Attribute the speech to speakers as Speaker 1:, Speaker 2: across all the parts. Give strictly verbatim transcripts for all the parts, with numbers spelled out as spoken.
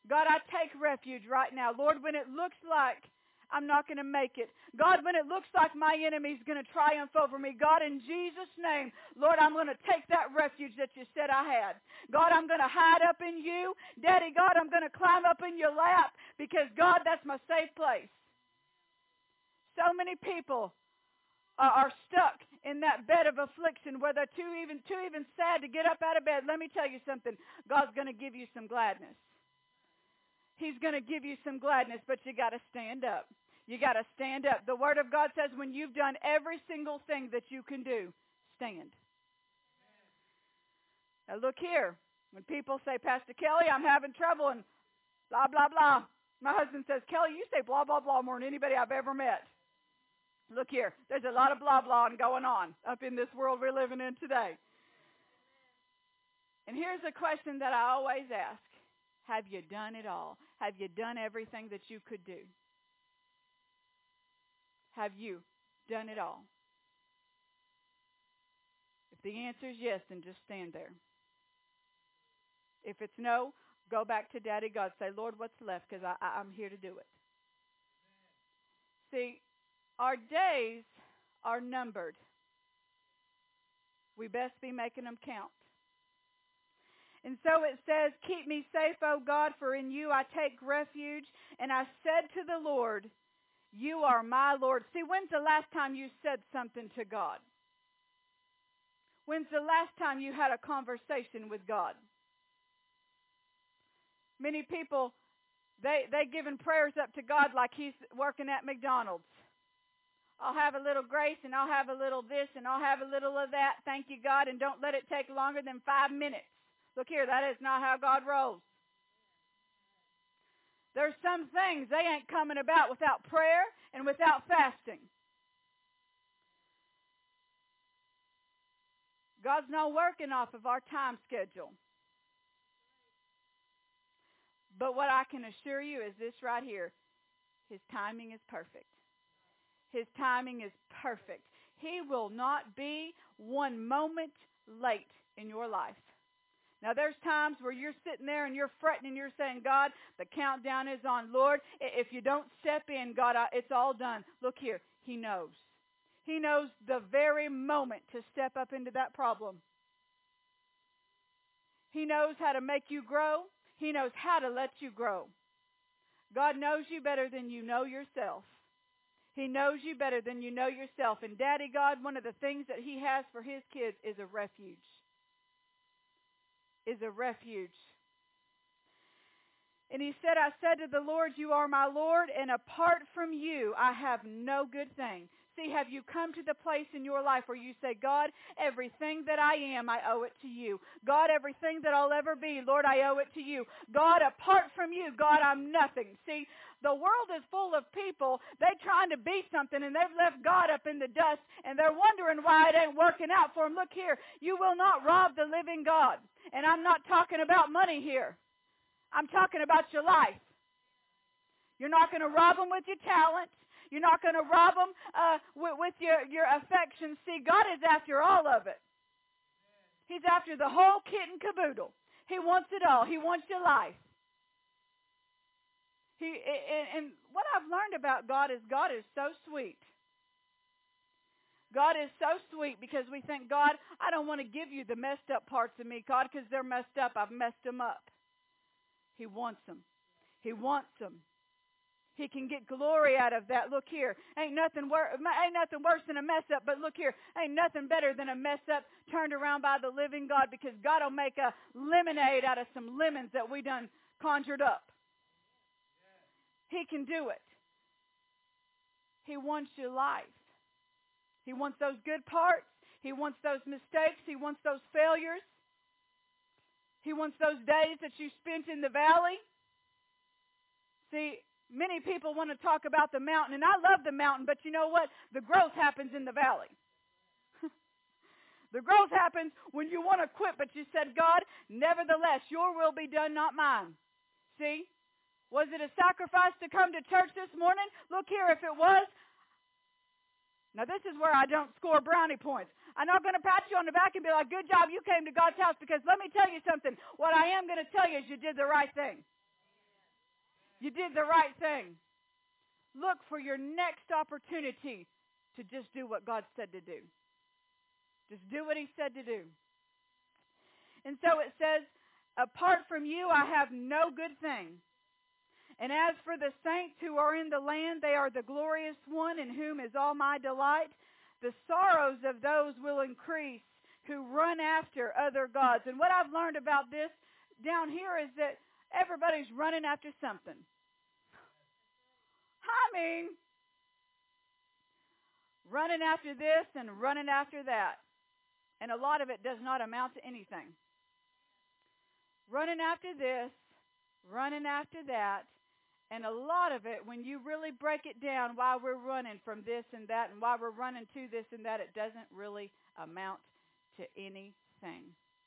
Speaker 1: God, I take refuge right now. Lord, when it looks like I'm not going to make it. God, when it looks like my enemy's going to triumph over me. God, in Jesus' name, Lord, I'm going to take that refuge that you said I had. God, I'm going to hide up in you. Daddy, God, I'm going to climb up in your lap because, God, that's my safe place. So many people are, are stuck in that bed of affliction where they're too even, too even sad to get up out of bed. Let me tell you something. God's going to give you some gladness. He's going to give you some gladness, but you got to stand up. You got to stand up. The Word of God says when you've done every single thing that you can do, stand. Now look here. When people say, Pastor Kelly, I'm having trouble and blah, blah, blah. My husband says, Kelly, you say blah, blah, blah more than anybody I've ever met. Look here. There's a lot of blah, blah going on up in this world we're living in today. And here's a question that I always ask. Have you done it all? Have you done everything that you could do? Have you done it all? If the answer is yes, then just stand there. If it's no, go back to Daddy God. Say, Lord, what's left? Because I, I, I'm here to do it. See, our days are numbered. We best be making them count. And so it says, keep me safe, O God, for in you I take refuge. And I said to the Lord, you are my Lord. See, when's the last time you said something to God? When's the last time you had a conversation with God? Many people, they, they giving prayers up to God like he's working at McDonald's. I'll have a little grace and I'll have a little this and I'll have a little of that. Thank you, God, and don't let it take longer than five minutes. Look here, that is not how God rolls. There's some things they ain't coming about without prayer and without fasting. God's not working off of our time schedule. But what I can assure you is this right here. His timing is perfect. His timing is perfect. He will not be one moment late in your life. Now, there's times where you're sitting there and you're fretting and you're saying, God, the countdown is on. Lord, if you don't step in, God, it's all done. Look here. He knows. He knows the very moment to step up into that problem. He knows how to make you grow. He knows how to let you grow. God knows you better than you know yourself. He knows you better than you know yourself. And Daddy God, one of the things that he has for his kids is a refuge. Is a refuge. And he said, I said to the Lord, you are my Lord, and apart from you, I have no good thing. See, have you come to the place in your life where you say, God, everything that I am, I owe it to you. God, everything that I'll ever be, Lord, I owe it to you. God, apart from you, God, I'm nothing. See, the world is full of people, they're trying to be something, and they've left God up in the dust, and they're wondering why it ain't working out for them. Look here, you will not rob the living God. And I'm not talking about money here. I'm talking about your life. You're not going to rob them with your talent. You're not going to rob them uh, with, with your, your affection. See, God is after all of it. He's after the whole kit and caboodle. He wants it all. He wants your life. He and, and what I've learned about God is God is so sweet. God is so sweet because we think, God, I don't want to give you the messed up parts of me, God, because they're messed up. I've messed them up. He wants them. He wants them. He can get glory out of that. Look here. Ain't nothing, wor- ain't nothing worse than a mess up, but look here. Ain't nothing better than a mess up turned around by the living God, because God will make a lemonade out of some lemons that we done conjured up. He can do it. He wants your life. He wants those good parts. He wants those mistakes. He wants those failures. He wants those days that you spent in the valley. See, many people want to talk about the mountain, and I love the mountain, but you know what? The growth happens in the valley. The growth happens when you want to quit, but you said, God, nevertheless, your will be done, not mine. See? Was it a sacrifice to come to church this morning? Look here, if it was. Now, this is where I don't score brownie points. I'm not going to pat you on the back and be like, good job, you came to God's house, because let me tell you something. What I am going to tell you is you did the right thing. You did the right thing. Look for your next opportunity to just do what God said to do. Just do what he said to do. And so it says, apart from you, I have no good thing. And as for the saints who are in the land, they are the glorious one in whom is all my delight. The sorrows of those will increase who run after other gods. And what I've learned about this down here is that everybody's running after something. I mean, running after this and running after that. And a lot of it does not amount to anything. Running after this, running after that, and a lot of it, when you really break it down, why we're running from this and that, and why we're running to this and that, it doesn't really amount to anything.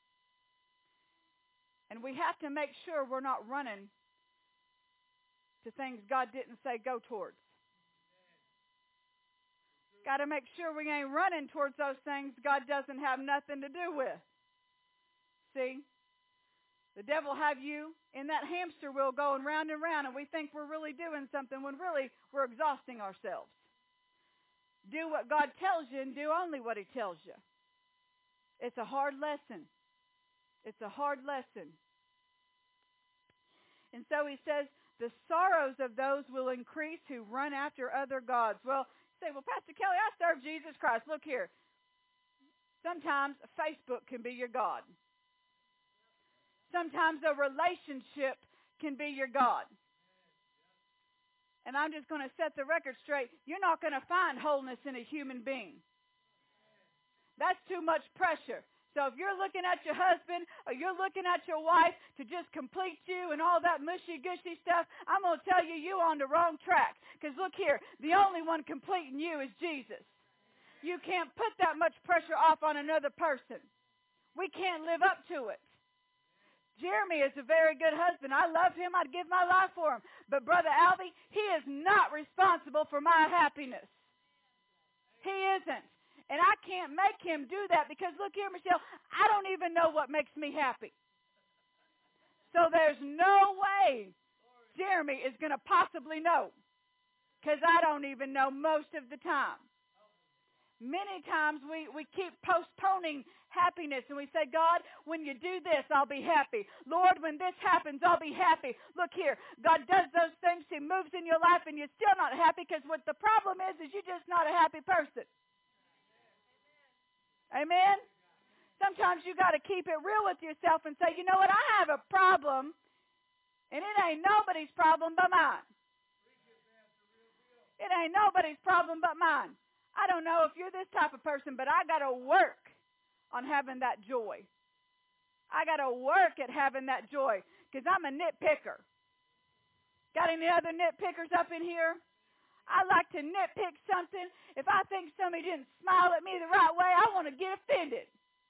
Speaker 1: And we have to make sure we're not running to things God didn't say go towards. Got to make sure we ain't running towards those things God doesn't have nothing to do with. See? The devil have you in that hamster wheel going round and round, and we think we're really doing something when really we're exhausting ourselves. Do what God tells you and do only what he tells you. It's a hard lesson. It's a hard lesson. And so he says, the sorrows of those will increase who run after other gods. Well, say, well, Pastor Kelly, I serve Jesus Christ. Look here. Sometimes Facebook can be your God. Sometimes a relationship can be your God. And I'm just going to set the record straight. You're not going to find wholeness in a human being. That's too much pressure. So if you're looking at your husband or you're looking at your wife to just complete you and all that mushy-gushy stuff, I'm going to tell you, you're on the wrong track. Because look here, the only one completing you is Jesus. You can't put that much pressure off on another person. We can't live up to it. Jeremy is a very good husband. I love him. I'd give my life for him. But Brother Albie, he is not responsible for my happiness. He isn't. And I can't make him do that because, look here, Michelle, I don't even know what makes me happy. So there's no way Jeremy is going to possibly know because I don't even know most of the time. Many times we, we keep postponing happiness and we say, God, when you do this, I'll be happy. Lord, when this happens, I'll be happy. Look here, God does those things. He moves in your life and you're still not happy because what the problem is, is you're just not a happy person. Amen? Sometimes you got to keep it real with yourself and say, you know what, I have a problem and it ain't nobody's problem but mine. It ain't nobody's problem but mine. I don't know if you're this type of person, but I got to work on having that joy. I got to work at having that joy because I'm a nitpicker. Got any other nitpickers up in here? I like to nitpick something. If I think somebody didn't smile at me the right way, I want to get offended.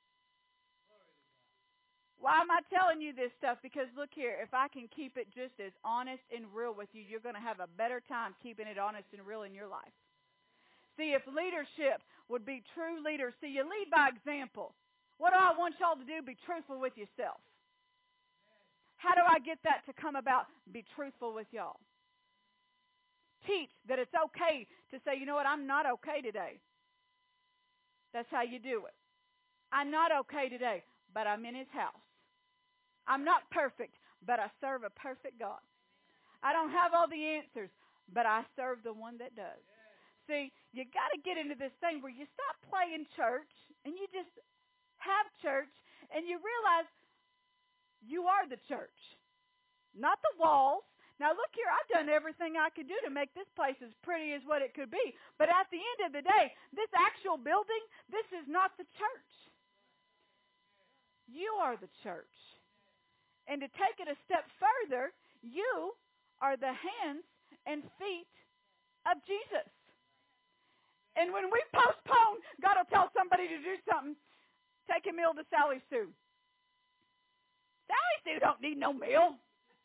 Speaker 1: Why am I telling you this stuff? Because look here, if I can keep it just as honest and real with you, you're going to have a better time keeping it honest and real in your life. See, if leadership would be true leaders, see, you lead by example. What do I want y'all to do? Be truthful with yourself. How do I get that to come about? Be truthful with y'all. Teach that it's okay to say, you know what, I'm not okay today. That's how you do it. I'm not okay today, but I'm in his house. I'm not perfect, but I serve a perfect God. I don't have all the answers, but I serve the one that does. See, you got to get into this thing where you stop playing church and you just have church and you realize you are the church, not the walls. Now, look here, I've done everything I could do to make this place as pretty as what it could be. But at the end of the day, this actual building, this is not the church. You are the church. And to take it a step further, you are the hands and feet of Jesus. And when we postpone, God will tell somebody to do something. Take a meal to Sally Sue. Sally Sue don't need no meal.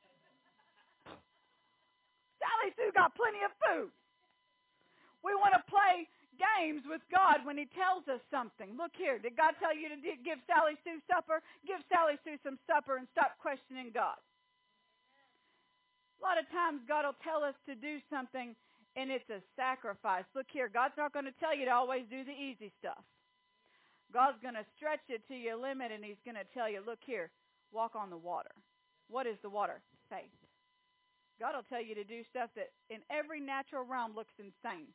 Speaker 1: Sally Sue got plenty of food. We want to play games with God when he tells us something. Look here, did God tell you to give Sally Sue supper? Give Sally Sue some supper and stop questioning God. A lot of times God will tell us to do something and it's a sacrifice. Look here, God's not going to tell you to always do the easy stuff. God's going to stretch it to your limit, and he's going to tell you, look here, walk on the water. What is the water? Faith. God will tell you to do stuff that in every natural realm looks insane.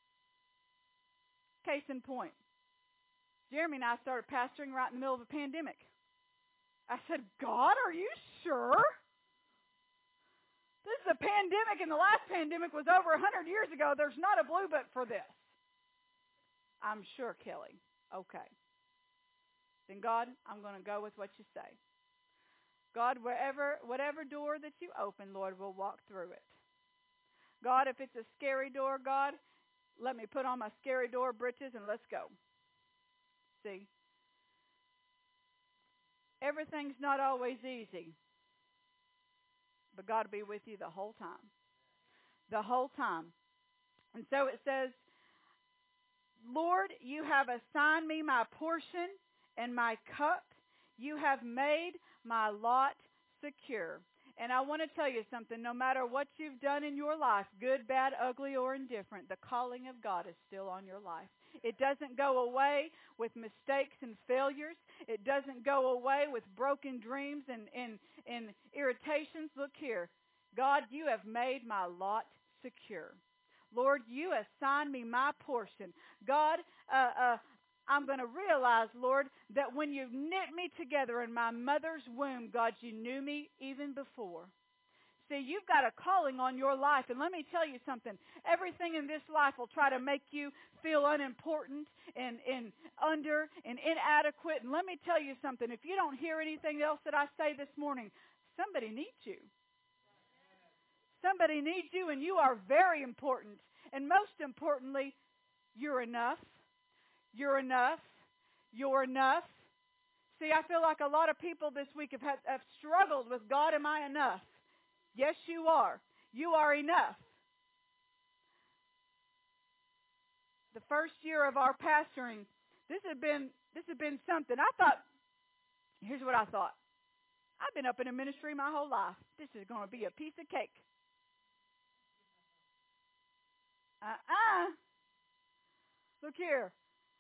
Speaker 1: Case in point, Jeremy and I started pastoring right in the middle of a pandemic. I said, God, are you sure? This is a pandemic, and the last pandemic was over one hundred years ago. There's not a blue book for this. I'm sure, Kelly. Okay. Then, God, I'm going to go with what you say. God, wherever, whatever door that you open, Lord, we'll walk through it. God, if it's a scary door, God, let me put on my scary door britches and let's go. See, everything's not always easy, but God will be with you the whole time. The whole time. And so it says, Lord, you have assigned me my portion and my cup. You have made my lot secure. And I want to tell you something. No matter what you've done in your life, good, bad, ugly, or indifferent, the calling of God is still on your life. It doesn't go away with mistakes and failures. It doesn't go away with broken dreams and, and, and irritations. Look here. God, you have made my lot secure. Lord, you assigned me my portion. God, uh, uh, I'm going to realize, Lord, that when you knit me together in my mother's womb, God, you knew me even before. See, you've got a calling on your life, and let me tell you something. Everything in this life will try to make you feel unimportant and, and under and inadequate. And let me tell you something. If you don't hear anything else that I say this morning, somebody needs you. Somebody needs you, and you are very important. And most importantly, you're enough. You're enough. You're enough. See, I feel like a lot of people this week have, had, have struggled with, God, am I enough? Yes, you are. You are enough. The first year of our pastoring, this had been this had been something. I thought, here's what I thought. I've been up in a ministry my whole life. This is going to be a piece of cake. Uh-uh. Look here.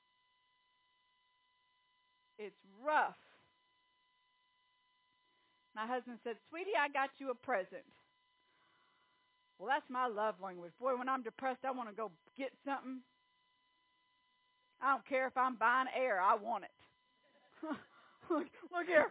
Speaker 1: It's rough. My husband said, sweetie, I got you a present. Well, that's my love language. Boy, when I'm depressed, I want to go get something. I don't care if I'm buying air. I want it. look, look here.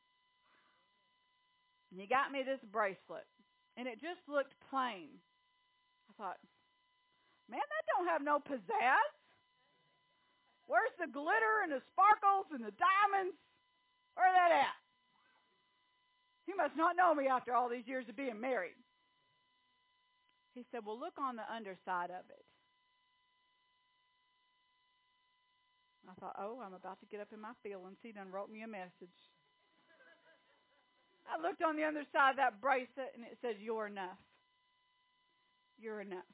Speaker 1: And he got me this bracelet, and it just looked plain. I thought, man, that don't have no pizzazz. Where's the glitter and the sparkles and the diamonds? Where that at? He must not know me after all these years of being married. He said, well, look on the underside of it. I thought, oh, I'm about to get up in my feelings. He done wrote me a message. I looked on the other side of that bracelet, and it says, you're enough. You're enough.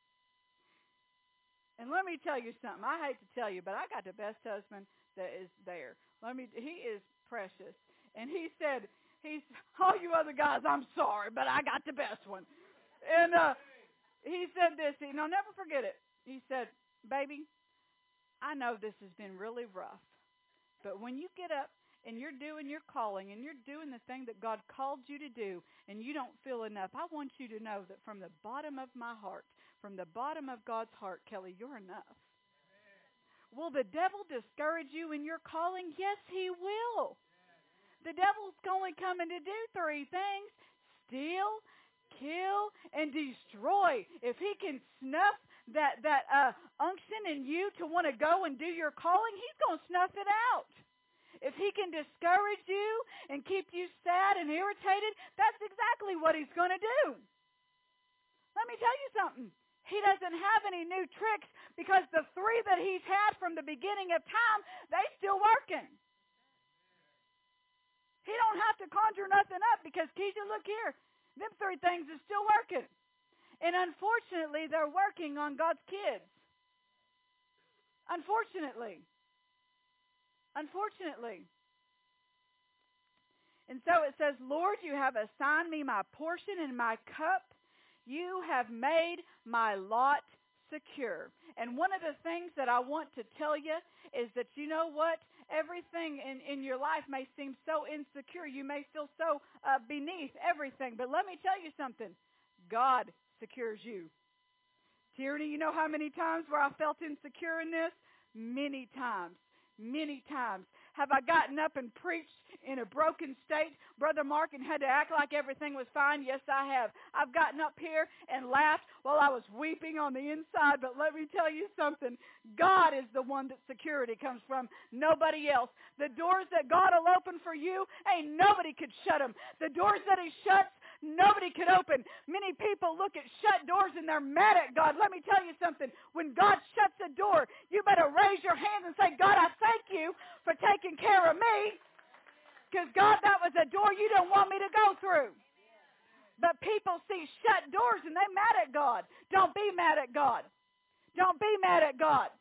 Speaker 1: And let me tell you something. I hate to tell you, but I got the best husband that is there. Let me. He is precious. And he said, he's, all you other guys, I'm sorry, but I got the best one. And uh, he said this, and I'll never forget it. He said, baby, I know this has been really rough, but when you get up and you're doing your calling and you're doing the thing that God called you to do and you don't feel enough, I want you to know that from the bottom of my heart, from the bottom of God's heart, Kelly, you're enough. Amen. Will the devil discourage you in your calling? Yes, he will. Yeah. The devil's only coming to do three things: steal, kill, and destroy. If he can snuff that, that uh, unction in you to want to go and do your calling, he's going to snuff it out. If he can discourage you and keep you sad and irritated, that's exactly what he's going to do. Let me tell you something. He doesn't have any new tricks because the three that he's had from the beginning of time, they still working. He don't have to conjure nothing up because, Keisha, look here. Them three things are still working. And unfortunately, they're working on God's kids. Unfortunately. Unfortunately. And so it says, Lord, you have assigned me my portion and my cup. You have made my lot secure. And one of the things that I want to tell you is that, you know what? Everything in, in your life may seem so insecure. You may feel so uh, beneath everything. But let me tell you something. God secures you. Tyranny, you know how many times where I felt insecure in this? Many times. Many times. Have I gotten up and preached in a broken state, Brother Mark, and had to act like everything was fine? Yes, I have. I've gotten up here and laughed while I was weeping on the inside, but let me tell you something. God is the one that security comes from, nobody else. The doors that God will open for you, ain't nobody could shut them. The doors that He shuts, nobody could open. Many people look at shut doors and they're mad at God. Let me tell you something. When God shuts a door, you better raise your hand and say, God, I thank you for taking care of me. Because, God, that was a door you don't want me to go through. But people see shut doors and they're mad at God. Don't be mad at God. Don't be mad at God.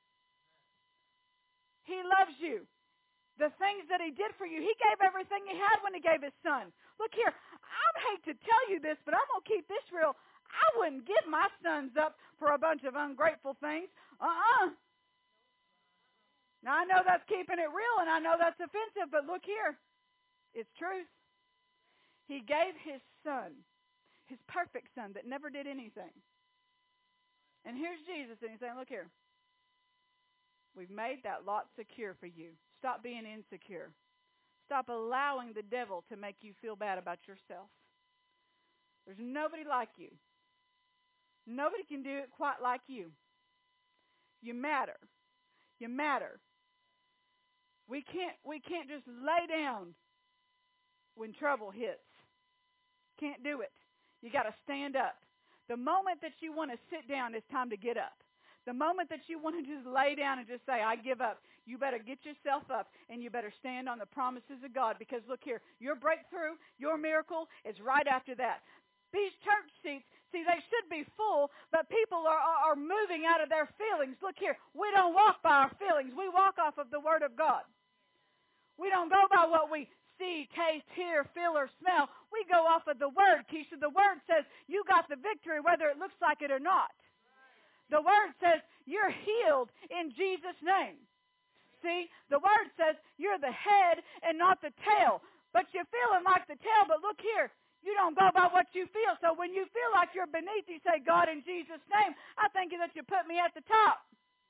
Speaker 1: He loves you. The things that He did for you, He gave everything He had when He gave His Son. Look here, I hate to tell you this, but I'm going to keep this real. I wouldn't give my sons up for a bunch of ungrateful things. Uh-uh. Now, I know that's keeping it real, and I know that's offensive, but look here. It's truth. He gave His Son, His perfect Son that never did anything. And here's Jesus, and He's saying, look here. We've made that lot secure for you. Stop being insecure. Stop allowing the devil to make you feel bad about yourself. There's nobody like you. Nobody can do it quite like you. You matter. You matter. We can't, we can't just lay down when trouble hits. Can't do it. You got to stand up. The moment that you want to sit down, it's time to get up. The moment that you want to just lay down and just say, I give up, you better get yourself up and you better stand on the promises of God. Because look here, your breakthrough, your miracle is right after that. These church seats, see, they should be full, but people are, are, are moving out of their feelings. Look here, we don't walk by our feelings. We walk off of the Word of God. We don't go by what we see, taste, hear, feel, or smell. We go off of the Word. Keisha, the Word says you got the victory whether it looks like it or not. The Word says you're healed in Jesus' name. See, the Word says you're the head and not the tail. But you're feeling like the tail, but look here. You don't go by what you feel. So when you feel like you're beneath, you say, God, in Jesus' name, I thank you that you put me at the top.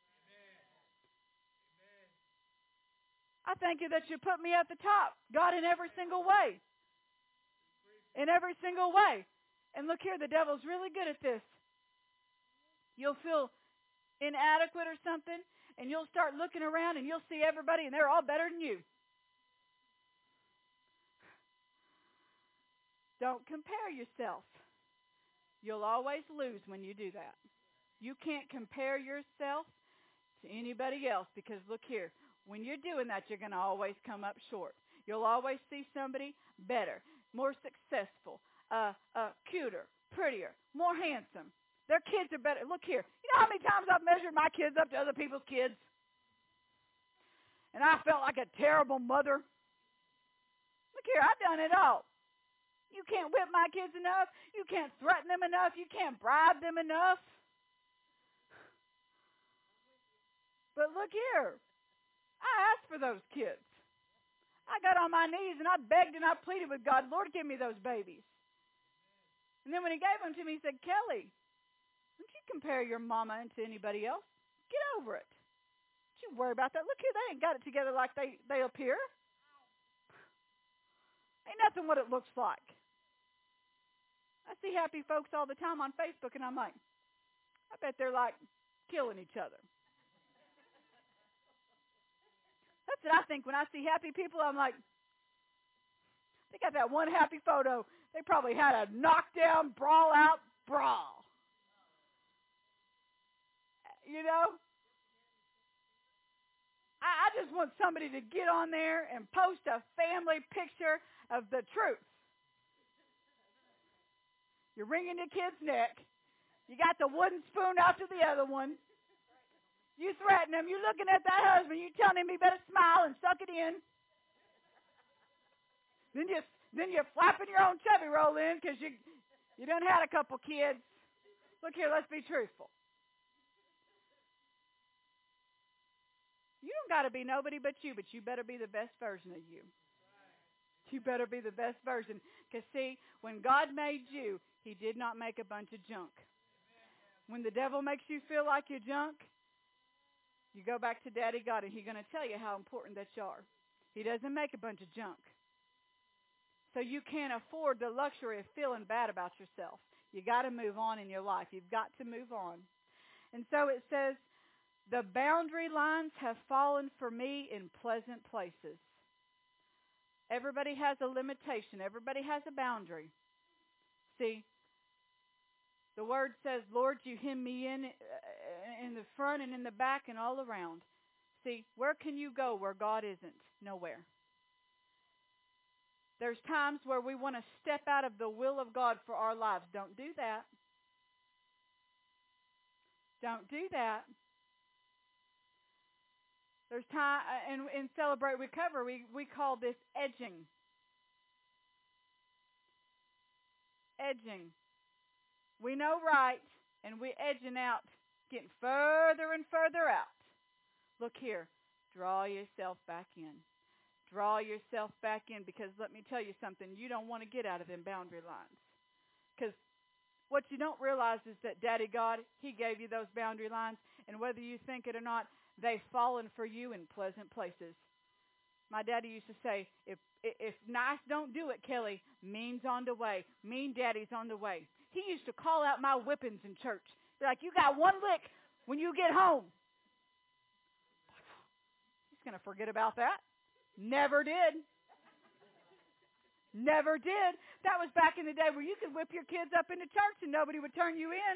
Speaker 1: I thank you that you put me at the top. God, in every single way. In every single way. And look here, the devil's really good at this. You'll feel inadequate or something, and you'll start looking around, and you'll see everybody, and they're all better than you. Don't compare yourself. You'll always lose when you do that. You can't compare yourself to anybody else because, look here, when you're doing that, you're going to always come up short. You'll always see somebody better, more successful, uh, uh, cuter, prettier, more handsome. Their kids are better. Look here. You know how many times I've measured my kids up to other people's kids? And I felt like a terrible mother. Look here, I've done it all. You can't whip my kids enough. You can't threaten them enough. You can't bribe them enough. But look here. I asked for those kids. I got on my knees and I begged and I pleaded with God, Lord, give me those babies. And then when He gave them to me, He said, Kelly, don't you compare your mama to anybody else. Get over it. Don't you worry about that. Look here, they ain't got it together like they, they appear. Ain't nothing what it looks like. I see happy folks all the time on Facebook, and I'm like, I bet they're like killing each other. That's what I think when I see happy people. I'm like, they got that one happy photo. They probably had a knockdown, brawl-out brawl. You know? I, I just want somebody to get on there and post a family picture of the truth. You're wringing your kid's neck. You got the wooden spoon after the other one. You threaten him. You're looking at that husband. You telling him he better smile and suck it in. Then you then you're flapping your own chubby roll in because you you done had a couple kids. Look here, let's be truthful. You don't got to be nobody but you, but you better be the best version of you. You better be the best version. Because, see, when God made you, he did not make a bunch of junk. When the devil makes you feel like you're junk, you go back to Daddy God, and he's going to tell you how important that you are. He doesn't make a bunch of junk. So you can't afford the luxury of feeling bad about yourself. You got to move on in your life. You've got to move on. And so it says, the boundary lines have fallen for me in pleasant places. Everybody has a limitation. Everybody has a boundary. See, the word says, Lord, you hem me in in the front and in the back and all around. See, where can you go where God isn't? Nowhere. There's times where we want to step out of the will of God for our lives. Don't do that. Don't do that. There's time, and in Celebrate Recover, we, we call this edging. Edging. We know right, and we're edging out, getting further and further out. Look here. Draw yourself back in. Draw yourself back in, because let me tell you something. You don't want to get out of them boundary lines. Because what you don't realize is that Daddy God, he gave you those boundary lines, and whether you think it or not, they've fallen for you in pleasant places. My daddy used to say, if if nice don't do it, Kelly, mean's on the way. Mean daddy's on the way. He used to call out my whippings in church. They're like, you got one lick when you get home. He's going to forget about that. Never did. Never did. That was back in the day where you could whip your kids up into church and nobody would turn you in.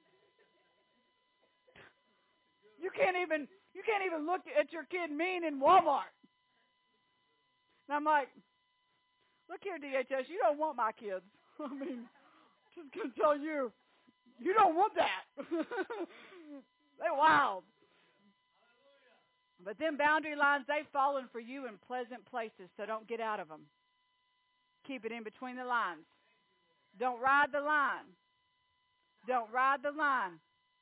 Speaker 1: You can't even you can't even look at your kid mean in Walmart. And I'm like, look here, D H S, you don't want my kids. I mean, just gonna tell you, you don't want that. They're wild. But them boundary lines, they've fallen for you in pleasant places, so don't get out of them. Keep it in between the lines. Don't ride the line. Don't ride the line.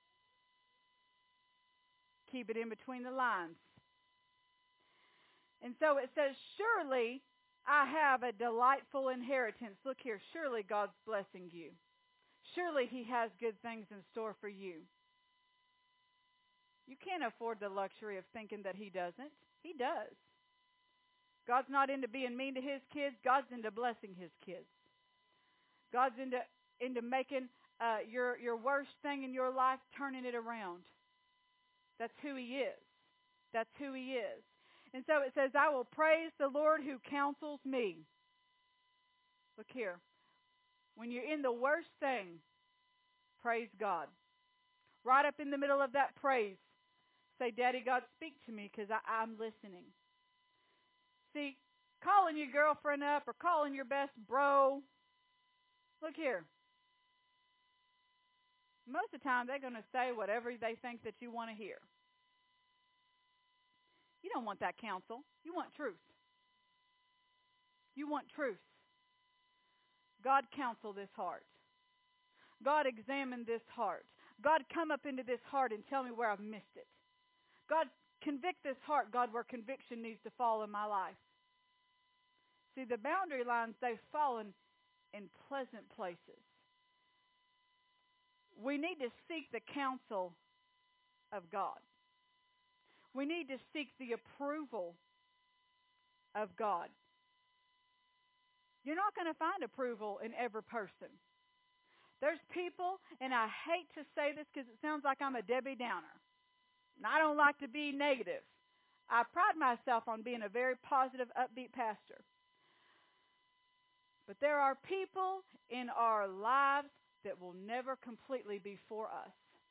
Speaker 1: Keep it in between the lines. And so it says, surely I have a delightful inheritance. Look here, surely God's blessing you. Surely he has good things in store for you. You can't afford the luxury of thinking that he doesn't. He does. God's not into being mean to his kids. God's into blessing his kids. God's into into making uh, your your worst thing in your life, turning it around. That's who he is. That's who he is. And so it says, I will praise the Lord who counsels me. Look here. When you're in the worst thing, praise God. Right up in the middle of that praise, say, Daddy God, speak to me, because I'm listening. See, calling your girlfriend up or calling your best bro, look here. Most of the time, they're going to say whatever they think that you want to hear. You don't want that counsel. You want truth. You want truth. God, counsel this heart. God, examine this heart. God, come up into this heart and tell me where I've missed it. God, convict this heart, God, where conviction needs to fall in my life. See, the boundary lines, they've fallen in pleasant places. We need to seek the counsel of God. We need to seek the approval of God. You're not going to find approval in every person. There's people, and I hate to say this because it sounds like I'm a Debbie Downer. And I don't like to be negative. I pride myself on being a very positive, upbeat pastor. But there are people in our lives that will never completely be for us.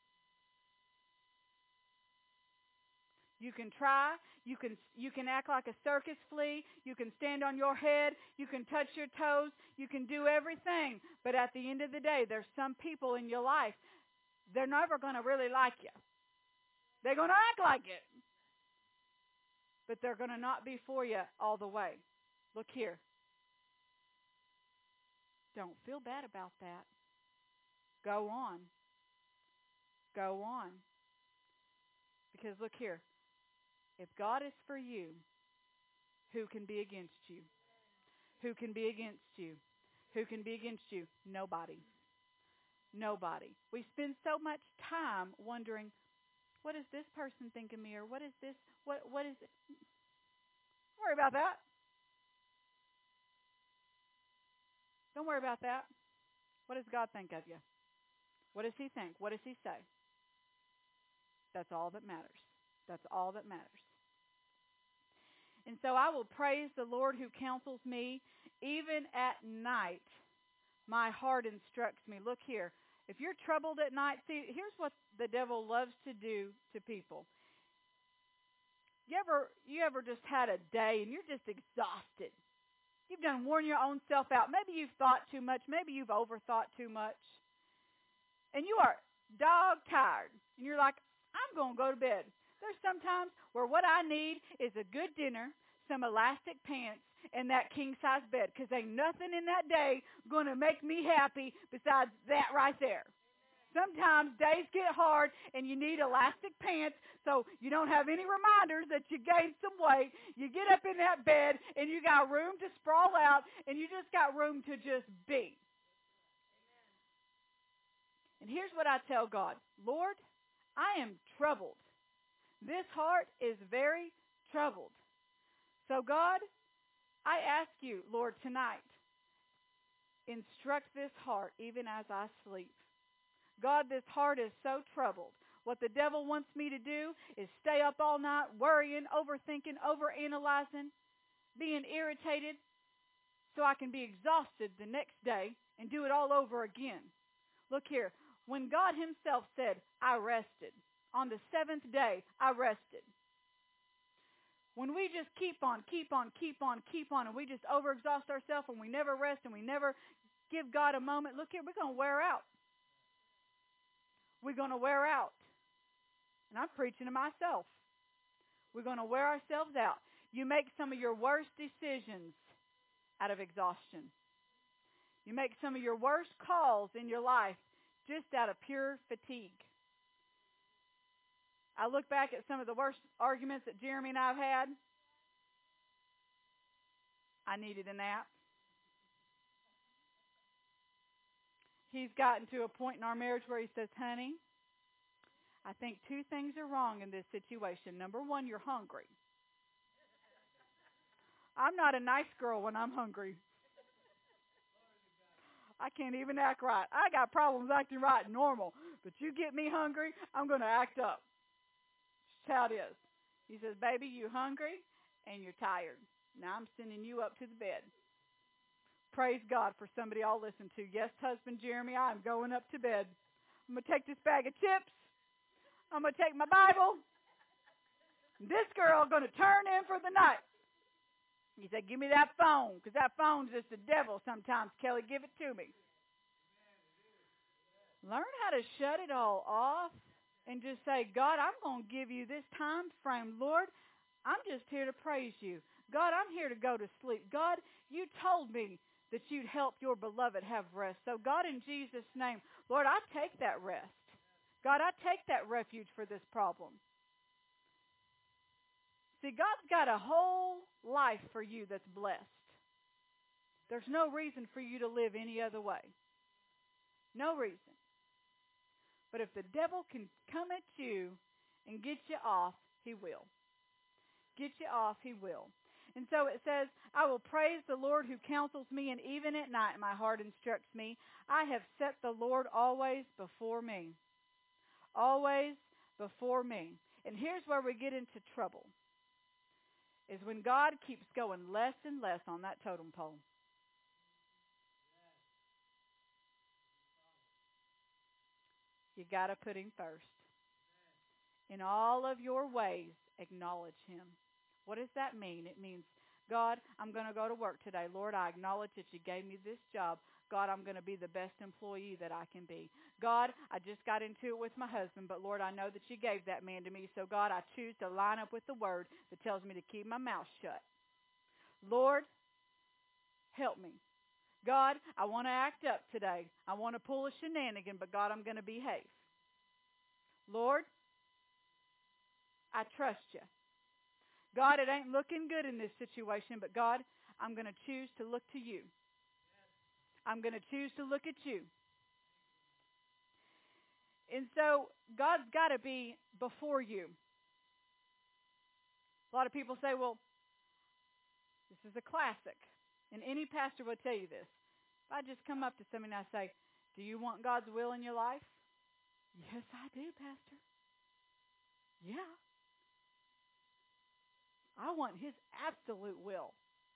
Speaker 1: You can try. You can you can act like a circus flea. You can stand on your head. You can touch your toes. You can do everything. But at the end of the day, there's some people in your life, they're never going to really like you. They're going to act like it. But they're going to not be for you all the way. Look here. Don't feel bad about that. Go on. Go on. Because look here. If God is for you, who can be against you? Who can be against you? Who can be against you? Nobody. Nobody. We spend so much time wondering, what does this person think of me? Or what is this? What what is it? Don't worry about that. Don't worry about that. What does God think of you? What does he think? What does he say? That's all that matters. That's all that matters. And so I will praise the Lord who counsels me. Even at night, my heart instructs me. Look here. If you're troubled at night, see, here's what the devil loves to do to people. You ever, you ever just had a day and you're just exhausted? You've done worn your own self out. Maybe you've thought too much. Maybe you've overthought too much. And you are dog tired. And you're like, I'm going to go to bed. There's sometimes where what I need is a good dinner, some elastic pants, and that king-size bed, because ain't nothing in that day going to make me happy besides that right there. Sometimes days get hard and you need elastic pants so you don't have any reminders that you gained some weight. You get up in that bed and you got room to sprawl out and you just got room to just be. And here's what I tell God. Lord, I am troubled. This heart is very troubled. So God, I ask you, Lord, tonight, instruct this heart even as I sleep. God, this heart is so troubled. What the devil wants me to do is stay up all night worrying, overthinking, overanalyzing, being irritated so I can be exhausted the next day and do it all over again. Look here. When God himself said, I rested, on the seventh day, I rested. When we just keep on, keep on, keep on, keep on, and we just overexhaust ourselves and we never rest and we never give God a moment, look here, we're going to wear out. We're going to wear out. And I'm preaching to myself. We're going to wear ourselves out. You make some of your worst decisions out of exhaustion. You make some of your worst calls in your life just out of pure fatigue. I look back at some of the worst arguments that Jeremy and I have had. I needed a nap. He's gotten to a point in our marriage where he says, honey, I think two things are wrong in this situation. Number one, you're hungry. I'm not a nice girl when I'm hungry. I can't even act right. I got problems acting right normal. But you get me hungry, I'm going to act up. That's how it is. He says, baby, you hungry and you're tired. Now I'm sending you up to the bed. Praise God for somebody I'll listen to. Yes, husband Jeremy, I'm going up to bed. I'm going to take this bag of chips. I'm going to take my Bible. This girl going to turn in for the night. He said, give me that phone, because that phone's just the devil sometimes. Kelly, give it to me. Learn how to shut it all off and just say, God, I'm going to give you this time frame. Lord, I'm just here to praise you. God, I'm here to go to sleep. God, you told me that you'd help your beloved have rest. So, God, in Jesus' name, Lord, I take that rest. God, I take that refuge for this problem. See, God's got a whole life for you that's blessed. There's no reason for you to live any other way. No reason. But if the devil can come at you and get you off, he will. Get you off, he will. And so it says, I will praise the Lord who counsels me, and even at night my heart instructs me. I have set the Lord always before me. Always before me. And here's where we get into trouble. Is when God keeps going less and less on that totem pole. You got to put him first. In all of your ways, acknowledge him. What does that mean? It means, God, I'm going to go to work today. Lord, I acknowledge that you gave me this job. God, I'm going to be the best employee that I can be. God, I just got into it with my husband, but Lord, I know that you gave that man to me. So God, I choose to line up with the word that tells me to keep my mouth shut. Lord, help me. God, I want to act up today. I want to pull a shenanigan, but God, I'm going to behave. Lord, I trust you. God, it ain't looking good in this situation, but God, I'm going to choose to look to you. I'm going to choose to look at you. And so God's got to be before you. A lot of people say, well, this is a classic. And any pastor will tell you this. If I just come up to somebody and I say, do you want God's will in your life? Yes, I do, Pastor. Yeah. I want his absolute will.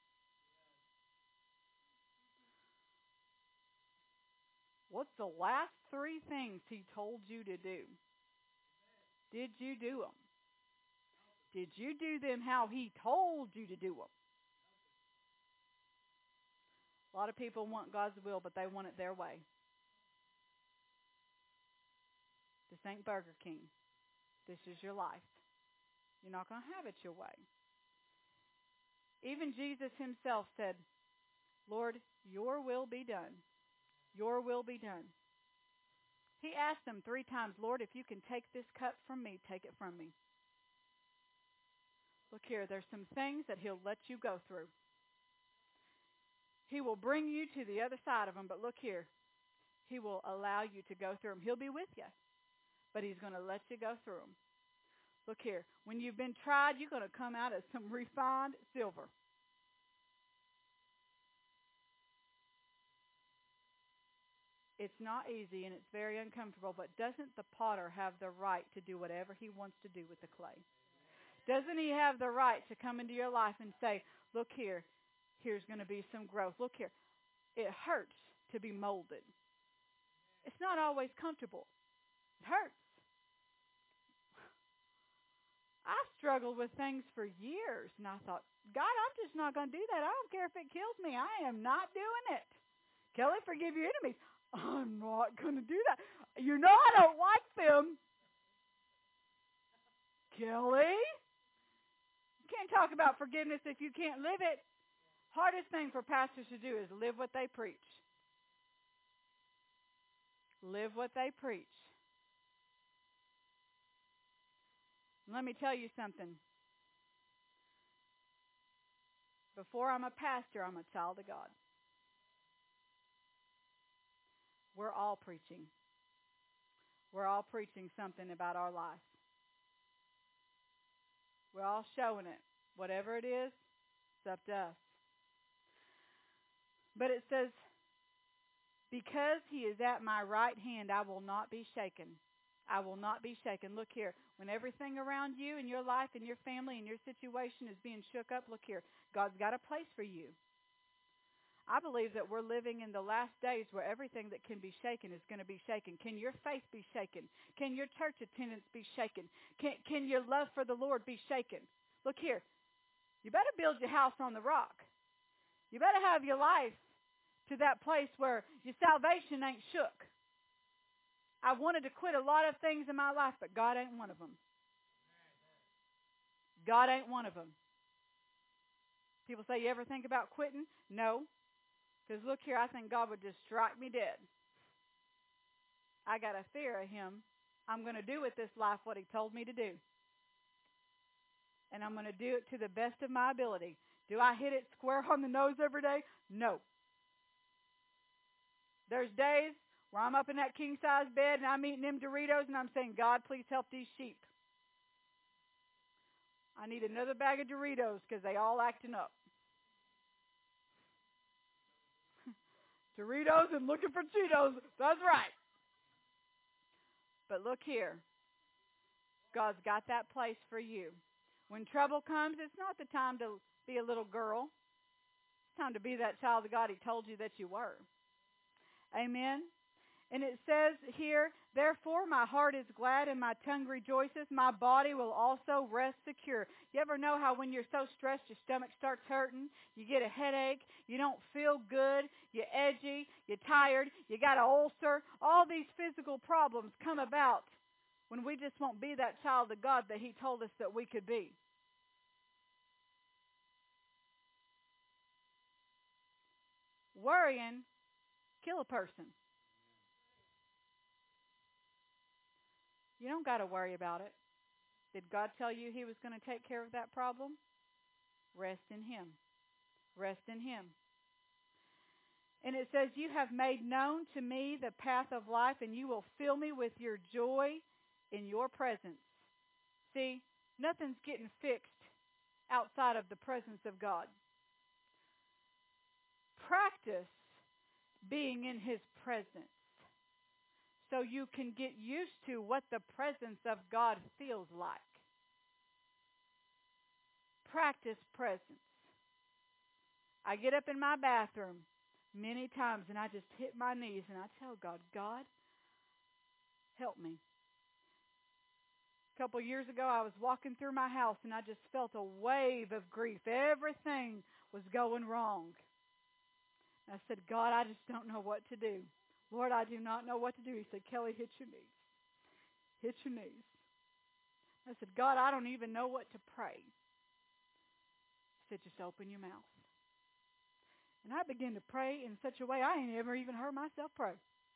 Speaker 1: What's the last three things he told you to do? Did you do them? Did you do them how he told you to do them? A lot of people want God's will, but they want it their way. This ain't Burger King. This is your life. You're not going to have it your way. Even Jesus himself said, Lord, your will be done. Your will be done. He asked them three times, Lord, if you can take this cup from me, take it from me. Look here, there's some things that he'll let you go through. He will bring you to the other side of them, but look here, he will allow you to go through them. He'll be with you, but he's going to let you go through them. Look here, when you've been tried, you're going to come out as some refined silver. It's not easy and it's very uncomfortable, but doesn't the potter have the right to do whatever he wants to do with the clay? Doesn't he have the right to come into your life and say, look here, here's going to be some growth. Look here, it hurts to be molded. It's not always comfortable. It hurts. I struggled with things for years, and I thought, God, I'm just not going to do that. I don't care if it kills me. I am not doing it. Kelly, forgive your enemies. I'm not going to do that. You know I don't like them. Kelly, you can't talk about forgiveness if you can't live it. Hardest thing for pastors to do is live what they preach. Live what they preach. Let me tell you something. Before I'm a pastor, I'm a child of God. We're all preaching. We're all preaching something about our life. We're all showing it. Whatever it is, it's up to us. But it says, because he is at my right hand, I will not be shaken. I will not be shaken. Look here. When everything around you and your life and your family and your situation is being shook up, look here. God's got a place for you. I believe that we're living in the last days where everything that can be shaken is going to be shaken. Can your faith be shaken? Can your church attendance be shaken? Can, can your love for the Lord be shaken? Look here. You better build your house on the rock. You better have your life to that place where your salvation ain't shook. I wanted to quit a lot of things in my life, but God ain't one of them. God ain't one of them. People say, you ever think about quitting? No. Because look here, I think God would just strike me dead. I got a fear of him. I'm going to do with this life what he told me to do. And I'm going to do it to the best of my ability. Do I hit it square on the nose every day? No. There's days where I'm up in that king-size bed and I'm eating them Doritos and I'm saying, God, please help these sheep. I need another bag of Doritos because they all acting up. Doritos and looking for Cheetos. That's right. But look here. God's got that place for you. When trouble comes, it's not the time to be a little girl. It's time to be that child of God he told you that you were. Amen. And it says here, therefore my heart is glad and my tongue rejoices. My body will also rest secure. You ever know how when you're so stressed, your stomach starts hurting? You get a headache. You don't feel good. You're edgy. You're tired. You got an ulcer. All these physical problems come about when we just won't be that child of God that he told us that we could be. Worrying kill a person. You don't got to worry about it. Did God tell you He was going to take care of that problem? Rest in Him. Rest in Him. And it says, you have made known to me the path of life, and you will fill me with your joy in your presence. See, nothing's getting fixed outside of the presence of God. Practice being in His presence so you can get used to what the presence of God feels like. Practice presence. I get up in my bathroom many times and I just hit my knees and I tell God, God, help me. A couple of years ago, I was walking through my house and I just felt a wave of grief. Everything was going wrong. I said, God, I just don't know what to do. Lord, I do not know what to do. He said, Kelly, hit your knees. Hit your knees. I said, God, I don't even know what to pray. He said, just open your mouth. And I began to pray in such a way I ain't ever even heard myself pray.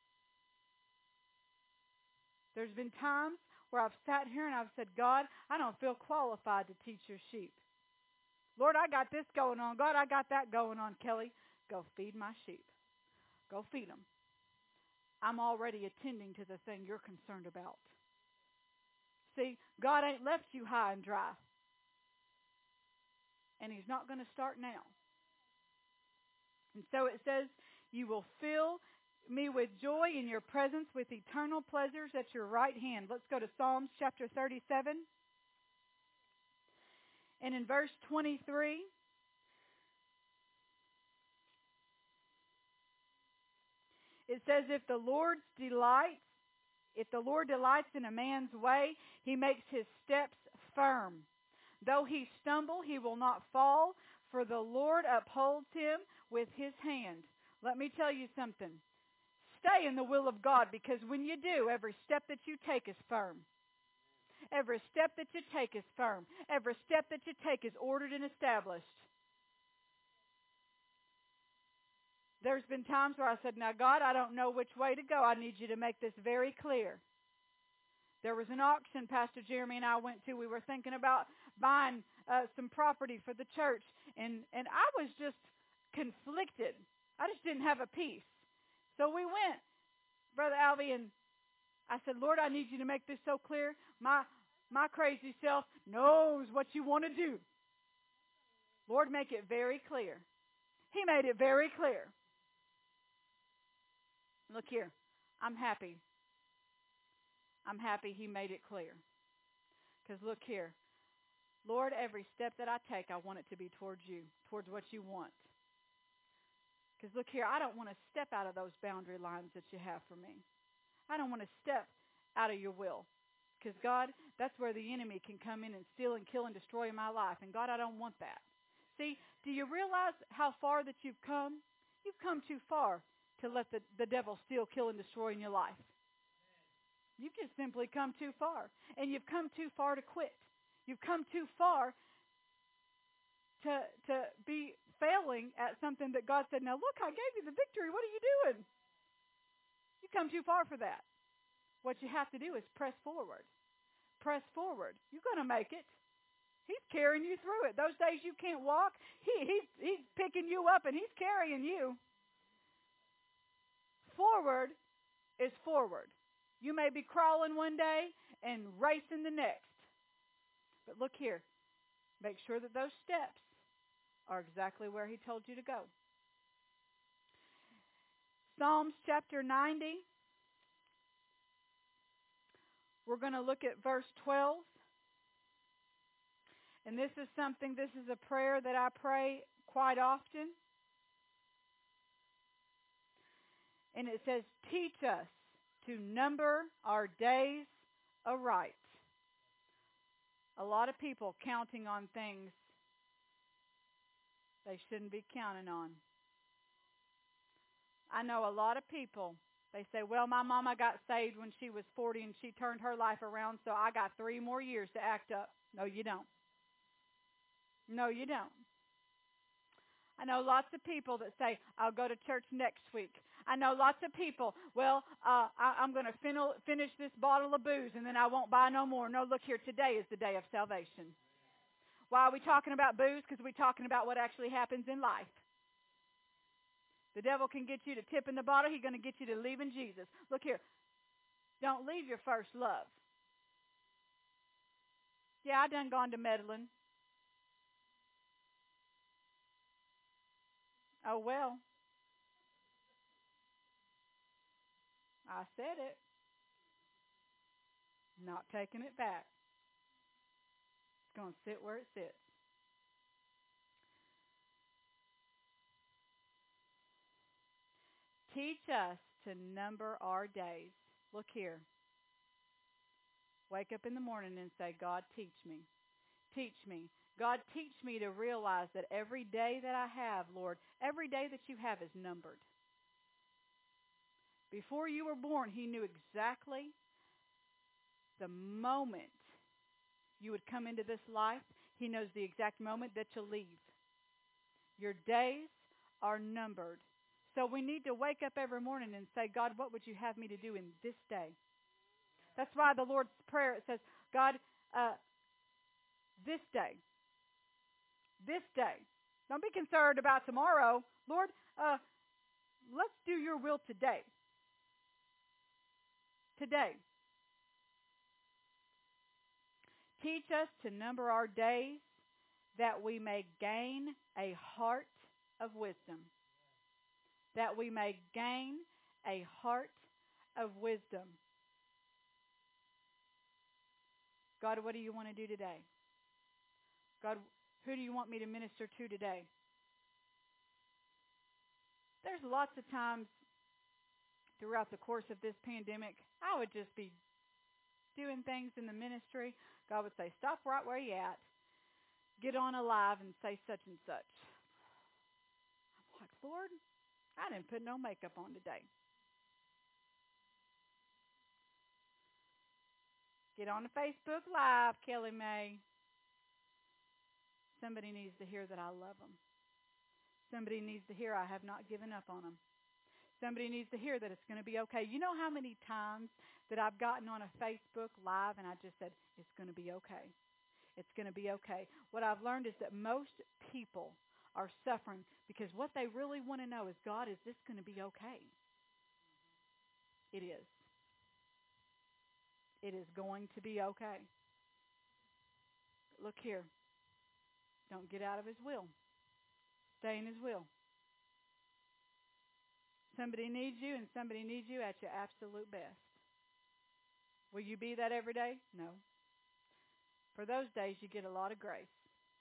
Speaker 1: There's been times where I've sat here and I've said, God, I don't feel qualified to teach your sheep. Lord, I got this going on. God, I got that going on. Kelly, go feed my sheep. Go feed them. I'm already attending to the thing you're concerned about. See, God ain't left you high and dry. And He's not going to start now. And so it says, you will fill me with joy in your presence, with eternal pleasures at your right hand. Let's go to Psalms chapter thirty-seven. And in verse twenty-three, it says, if the Lord's delights, if the Lord delights in a man's way, He makes his steps firm. Though he stumble, he will not fall, for the Lord upholds him with His hand. Let me tell you something. Stay in the will of God, because when you do, every step that you take is firm. Every step that you take is firm. Every step that you take is ordered and established. There's been times where I said, now God, I don't know which way to go. I need you to make this very clear. There was an auction Pastor Jeremy and I went to. We were thinking about buying uh, some property for the church. And, and I was just conflicted. I just didn't have a peace. So we went, Brother Alvy, and I said, Lord, I need you to make this so clear. My, my crazy self knows what you want to do. Lord, make it very clear. He made it very clear. Look here, I'm happy. I'm happy He made it clear. Because look here, Lord, every step that I take, I want it to be towards you, towards what you want. Because look here, I don't want to step out of those boundary lines that you have for me. I don't want to step out of your will. Because God, that's where the enemy can come in and steal and kill and destroy my life. And God, I don't want that. See, do you realize how far that you've come? You've come too far to let the, the devil steal, kill, and destroy in your life. You've just simply come too far. And you've come too far to quit. You've come too far to, to be failing at something that God said, now look, I gave you the victory. What are you doing? You come too far for that. What you have to do is press forward. Press forward. You're going to make it. He's carrying you through it. Those days you can't walk, he, he's, he's picking you up and He's carrying you. Forward is forward. You may be crawling one day and racing the next. But look here. Make sure that those steps are exactly where He told you to go. Psalms chapter ninety. We're going to look at verse twelve. And this is something, this is a prayer that I pray quite often. And it says, teach us to number our days aright. A lot of people counting on things they shouldn't be counting on. I know a lot of people, they say, well, my mama got saved when she was forty and she turned her life around, so I got three more years to act up. No, you don't. No, you don't. I know lots of people that say, I'll go to church next week. I know lots of people, well, uh, I, I'm going to fin- finish this bottle of booze and then I won't buy no more. No, look here, today is the day of salvation. Why are we talking about booze? Because we're talking about what actually happens in life. The devil can get you to tip in the bottle. He's going to get you to leaving Jesus. Look here, don't leave your first love. Yeah, I done gone to meddling. Oh, well. I said it. Not taking it back. It's going to sit where it sits. Teach us to number our days. Look here. Wake up in the morning and say, God, teach me. Teach me. God, teach me to realize that every day that I have, Lord, every day that you have is numbered. Before you were born, he knew exactly the moment you would come into this life. He knows the exact moment that you'll leave. Your days are numbered. So we need to wake up every morning and say, God, what would you have me to do in this day? That's why the Lord's Prayer, it says, God, uh, this day, this day. Don't be concerned about tomorrow. Lord, uh, let's do your will today. Today. Teach us to number our days that we may gain a heart of wisdom. That we may gain a heart of wisdom. God, what do you want to do today? God, who do you want me to minister to today? There's lots of times throughout the course of this pandemic, I would just be doing things in the ministry. God would say, stop right where you're at. Get on a live and say such and such. I'm like, Lord, I didn't put no makeup on today. Get on the Facebook Live, Kelly May. Somebody needs to hear that I love them. Somebody needs to hear I have not given up on them. Somebody needs to hear that it's going to be okay. You know how many times that I've gotten on a Facebook Live and I just said, it's going to be okay. It's going to be okay. What I've learned is that most people are suffering because what they really want to know is, God, is this going to be okay? It is. It is going to be okay. Look here. Don't get out of his will. Stay in his will. Somebody needs you, and somebody needs you at your absolute best. Will you be that every day? No. For those days, you get a lot of grace.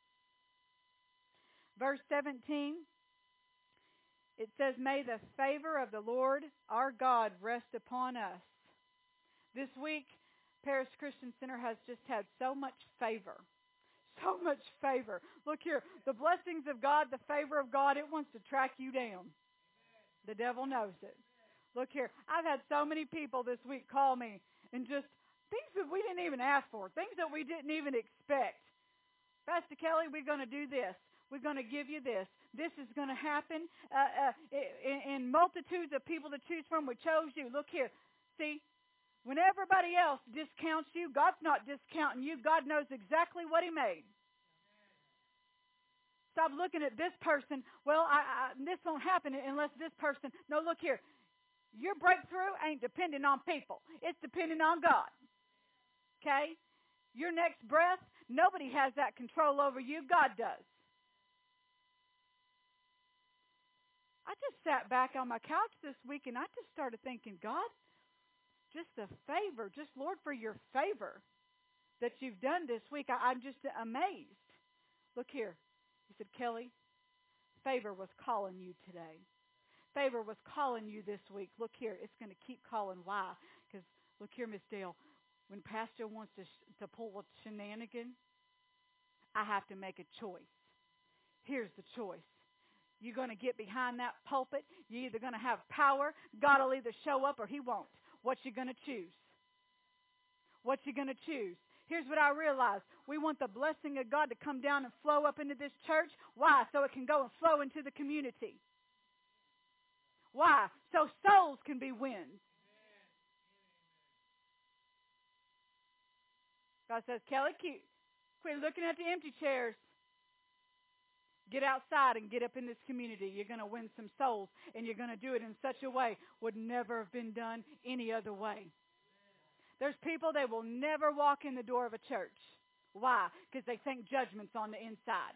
Speaker 1: Verse seventeen, it says, may the favor of the Lord our God rest upon us. This week, Paris Christian Center has just had so much favor. So much favor. Look here, the blessings of God, the favor of God, it wants to track you down. The devil knows it. Look here, I've had so many people this week call me and just things that we didn't even ask for, things that we didn't even expect. Pastor Kelly, we're going to do this. We're going to give you this. This is going to happen. Uh, uh, in, in multitudes of people to choose from, we chose you. Look here. See, when everybody else discounts you, God's not discounting you. God knows exactly what he made. Stop looking at this person. Well, I, I, this won't happen unless this person. No, look here. Your breakthrough ain't depending on people. It's depending on God. Okay? Your next breath, nobody has that control over you. God does. I just sat back on my couch this week and I just started thinking, God, just the favor, just Lord, for your favor that you've done this week. I, I'm just amazed. Look here. He said, Kelly, favor was calling you today. Favor was calling you this week. Look here, it's going to keep calling. Why? Because look here, Miss Dale, when Pastor wants to, sh- to pull a shenanigan, I have to make a choice. Here's the choice. You're going to get behind that pulpit. You're either going to have power. God will either show up or he won't. What you going to choose? What you going to choose? Here's what I realized. We want the blessing of God to come down and flow up into this church. Why? So it can go and flow into the community. Why? So souls can be wins. God says, Kelly, quit looking at the empty chairs. Get outside and get up in this community. You're going to win some souls, and you're going to do it in such a way would never have been done any other way. There's people that will never walk in the door of a church. Why? Because they think judgment's on the inside.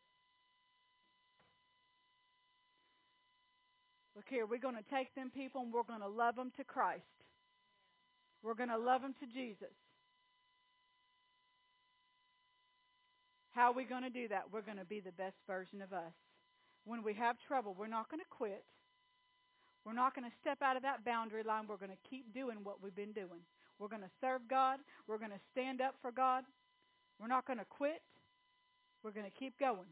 Speaker 1: Look here, we're going to take them people and we're going to love them to Christ. We're going to love them to Jesus. How are we going to do that? We're going to be the best version of us. When we have trouble, we're not going to quit. We're not going to step out of that boundary line. We're going to keep doing what we've been doing. We're going to serve God. We're going to stand up for God. We're not going to quit. We're going to keep going.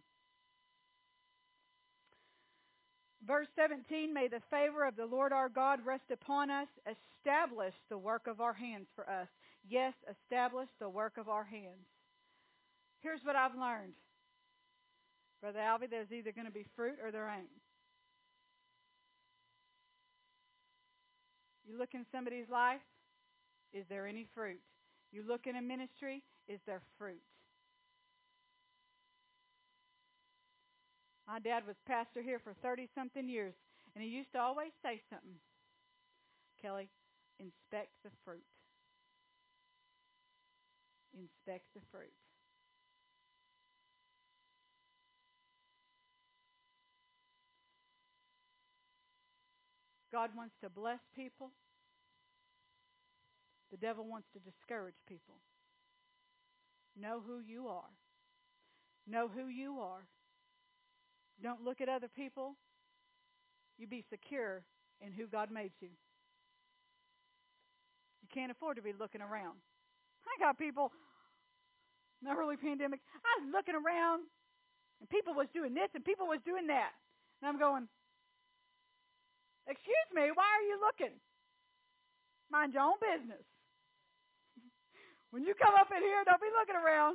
Speaker 1: Verse seventeen, may the favor of the Lord our God rest upon us. Establish the work of our hands for us. Yes, establish the work of our hands. Here's what I've learned. Brother Albie, there's either going to be fruit or there ain't. You look in somebody's life, is there any fruit? You look in a ministry, is there fruit? My dad was pastor here for thirty-something years, and he used to always say something. Kelly, inspect the fruit. Inspect the fruit. God wants to bless people. The devil wants to discourage people. Know who you are. Know who you are. Don't look at other people. You be secure in who God made you. You can't afford to be looking around. I got people in the early pandemic. I was looking around, and people was doing this, and people was doing that. And I'm going, excuse me, why are you looking? Mind your own business. When you come up in here, don't be looking around.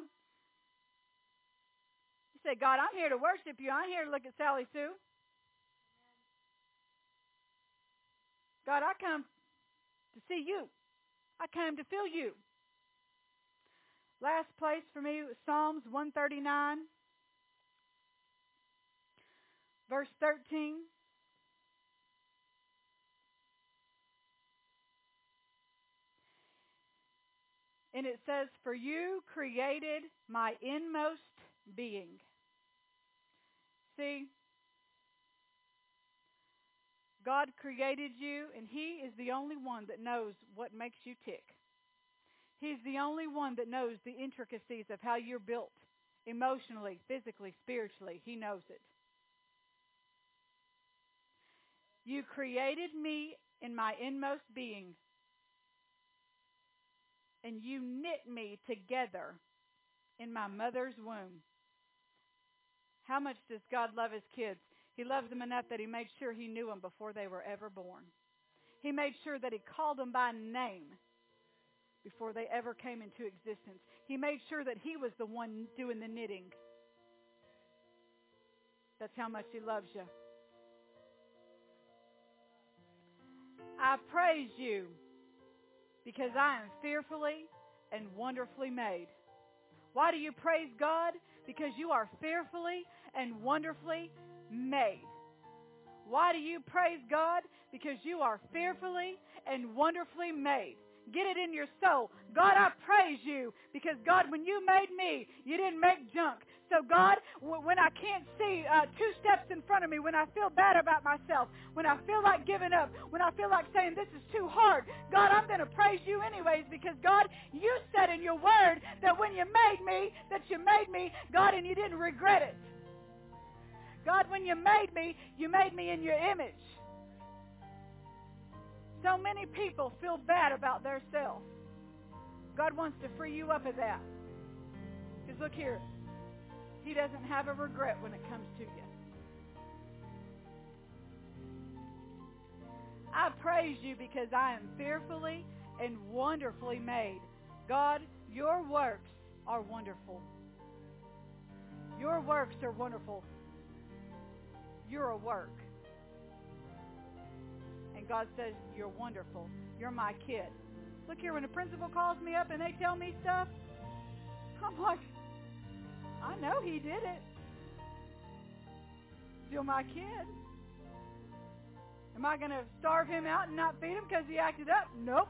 Speaker 1: You say, God, I'm here to worship you. I'm here to look at Sally Sue. God, I come to see you. I came to feel you. Last place for me was Psalms one thirty-nine, verse thirteen. And it says, for you created my inmost being. See, God created you, and He is the only one that knows what makes you tick. He's the only one that knows the intricacies of how you're built emotionally, physically, spiritually. He knows it. You created me in my inmost being, and you knit me together in my mother's womb. How much does God love His kids? He loves them enough that He made sure He knew them before they were ever born. He made sure that He called them by name before they ever came into existence. He made sure that He was the one doing the knitting. That's how much He loves you. I praise you because I am fearfully and wonderfully made. Why do you praise God? Because you are fearfully and wonderfully made. Why do you praise God? Because you are fearfully and wonderfully made. Get it in your soul. God, I praise you because, God, when you made me, you didn't make junk. So, God, when I can't see uh, two steps in front of me, when I feel bad about myself, when I feel like giving up, when I feel like saying this is too hard, God, I'm going to praise you anyways because, God, you said in your word that when you made me, that you made me, God, and you didn't regret it. God, when you made me, you made me in your image. So many people feel bad about themselves. God wants to free you up of that. Because look here, He doesn't have a regret when it comes to you. I praise you because I am fearfully and wonderfully made. God, your works are wonderful. Your works are wonderful. You're a work. And God says, you're wonderful. You're my kid. Look here, when the principal calls me up and they tell me stuff, I'm like, I know he did it. Still my kid. Am I going to starve him out and not feed him because he acted up? Nope.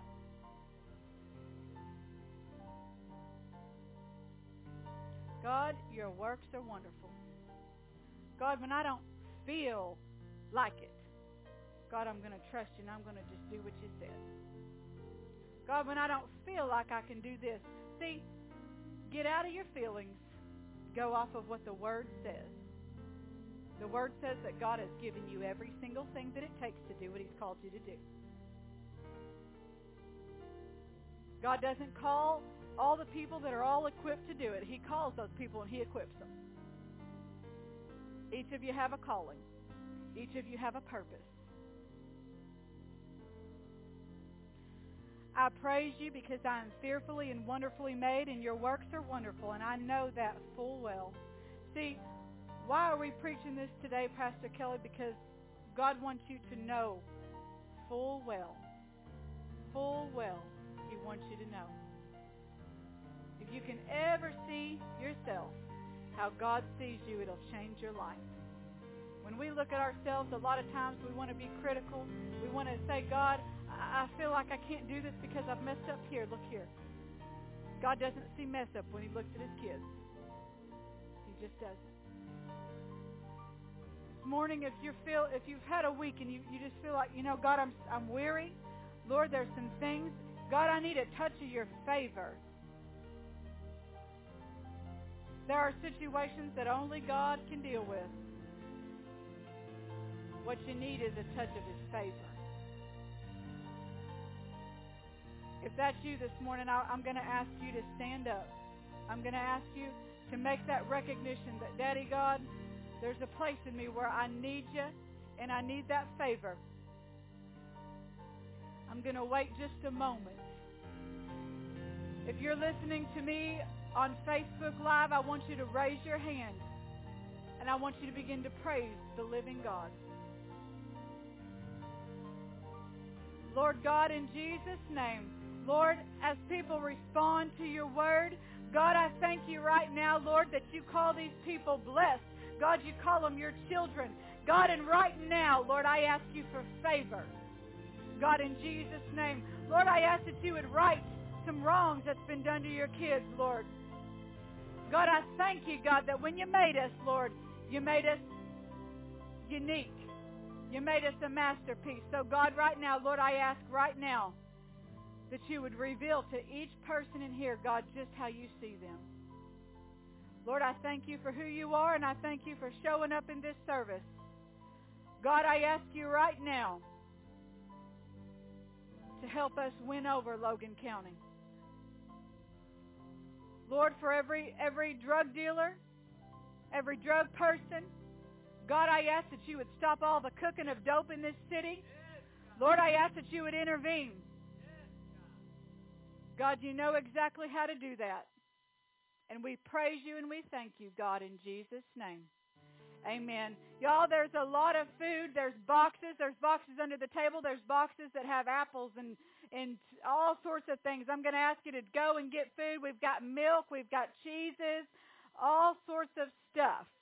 Speaker 1: God, your works are wonderful. God, when I don't feel like it, God, I'm going to trust you and I'm going to just do what you said. God, when I don't feel like I can do this, see, get out of your feelings. Go off of what the Word says. The Word says that God has given you every single thing that it takes to do what He's called you to do. God doesn't call all the people that are all equipped to do it. He calls those people and He equips them. Each of you have a calling. Each of you have a purpose. I praise you because I am fearfully and wonderfully made, and your works are wonderful, and I know that full well. See, why are we preaching this today, Pastor Kelly? Because God wants you to know full well, full well, He wants you to know. If you can ever see yourself how God sees you, it'll change your life. When we look at ourselves, a lot of times we want to be critical. We want to say, God, I feel like I can't do this because I've messed up here. Look here. God doesn't see mess up when He looks at His kids. He just doesn't. This morning, if you feel, if you've had a week and you, you just feel like, you know, God, I'm I'm weary. Lord, there's some things. God, I need a touch of your favor. There are situations that only God can deal with. What you need is a touch of His favor. If that's you this morning, I'm going to ask you to stand up. I'm going to ask you to make that recognition that, Daddy God, there's a place in me where I need you and I need that favor. I'm going to wait just a moment. If you're listening to me on Facebook Live, I want you to raise your hand and I want you to begin to praise the living God. Lord God, in Jesus' name, Lord, as people respond to your word, God, I thank you right now, Lord, that you call these people blessed. God, you call them your children. God, and right now, Lord, I ask you for favor. God, in Jesus' name, Lord, I ask that you would right some wrongs that's been done to your kids, Lord. God, I thank you, God, that when you made us, Lord, you made us unique. You made us a masterpiece. So, God, right now, Lord, I ask right now that you would reveal to each person in here, God, just how you see them. Lord, I thank you for who you are, and I thank you for showing up in this service. God, I ask you right now to help us win over Logan County. Lord, for every every drug dealer, every drug person, God, I ask that you would stop all the cooking of dope in this city. Lord, I ask that you would intervene. God, you know exactly how to do that. And we praise you and we thank you, God, in Jesus' name. Amen. Y'all, there's a lot of food. There's boxes. There's boxes under the table. There's boxes that have apples and, and all sorts of things. I'm going to ask you to go and get food. We've got milk. We've got cheeses, all sorts of stuff.